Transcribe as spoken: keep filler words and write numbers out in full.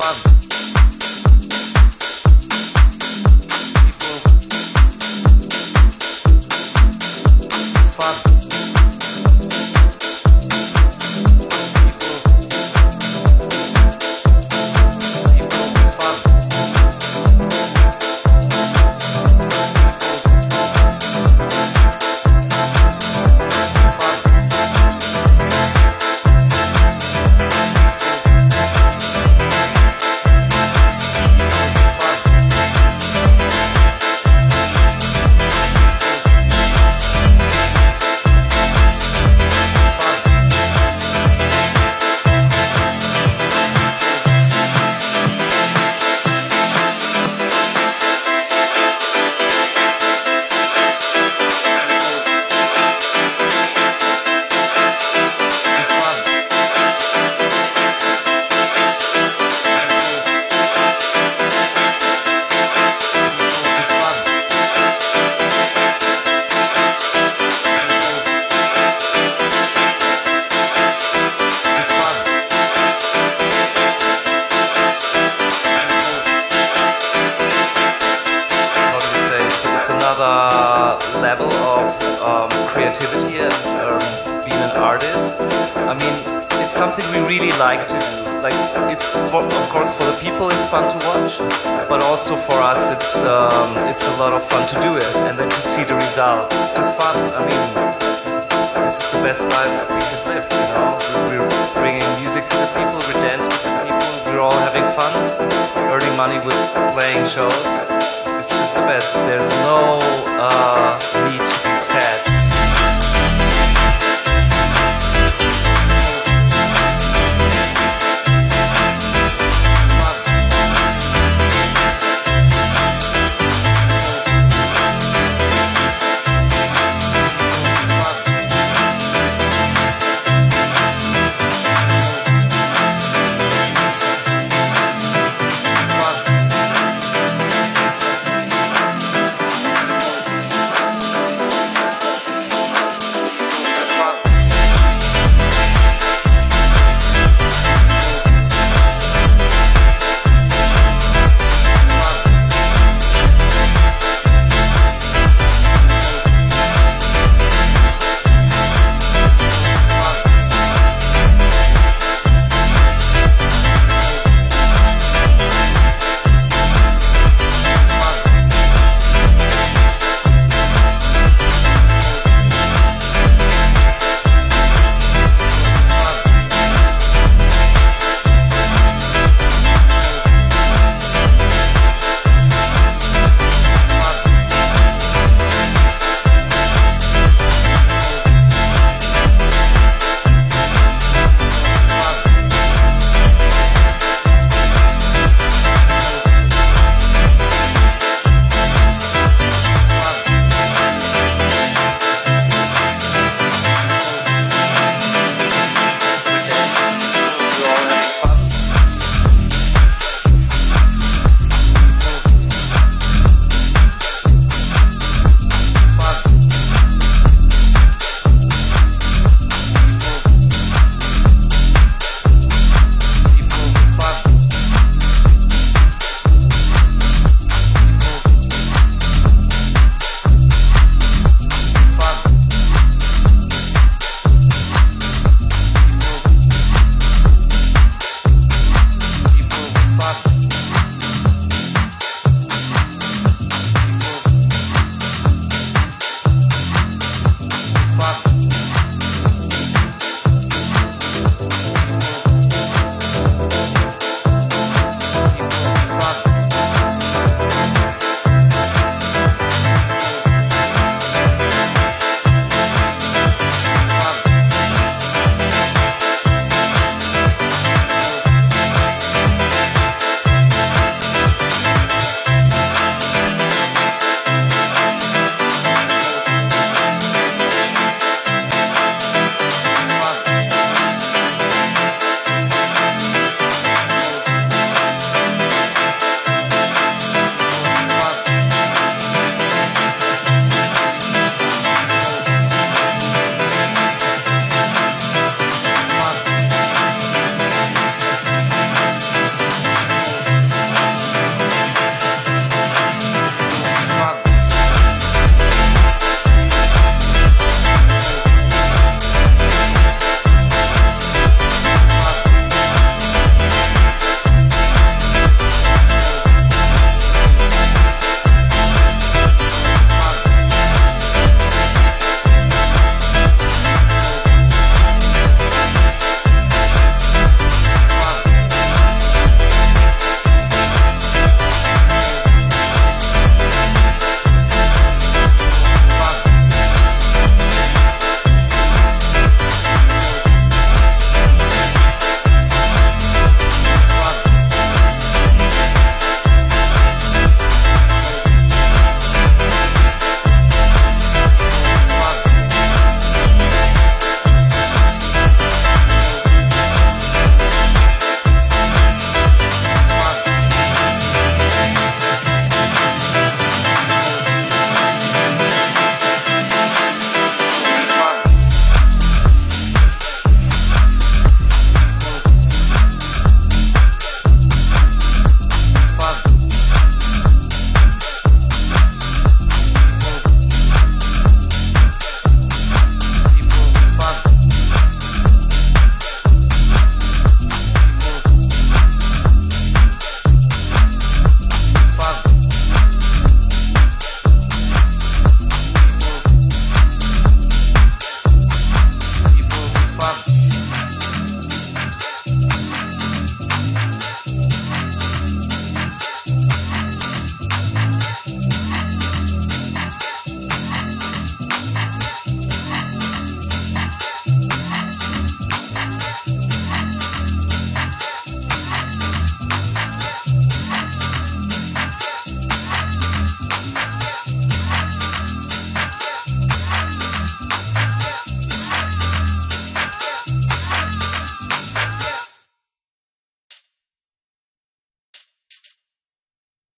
another level of um, creativity and um, being an artist. I mean, it's something we really like to do. Like, it's for, of course for the people it's fun to watch, but also for us it's um, it's a lot of fun to do it and then to see the result. It's fun. I mean, this is the best life we could live. You know, we're bringing music to the people, we're dancing to the people, we're all having fun, earning money with playing shows. It's just the best. There's no uh, need